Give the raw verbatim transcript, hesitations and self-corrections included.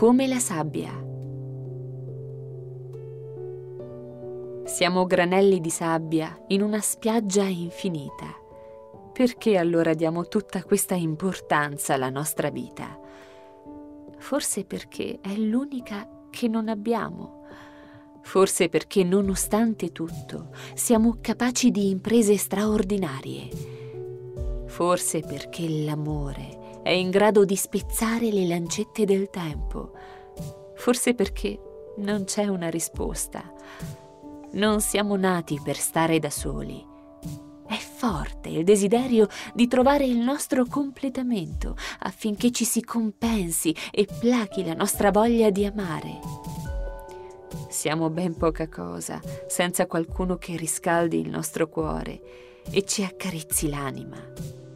come la sabbia. Siamo granelli di sabbia in una spiaggia infinita. Perché allora diamo tutta questa importanza alla nostra vita? Forse perché è l'unica che non abbiamo. Forse perché, nonostante tutto, siamo capaci di imprese straordinarie. Forse perché l'amore è in grado di spezzare le lancette del tempo. Forse perché non c'è una risposta. Non siamo nati per stare da soli. È forte il desiderio di trovare il nostro completamento affinché ci si compensi e plachi la nostra voglia di amare. Siamo ben poca cosa senza qualcuno che riscaldi il nostro cuore e ci accarezzi l'anima.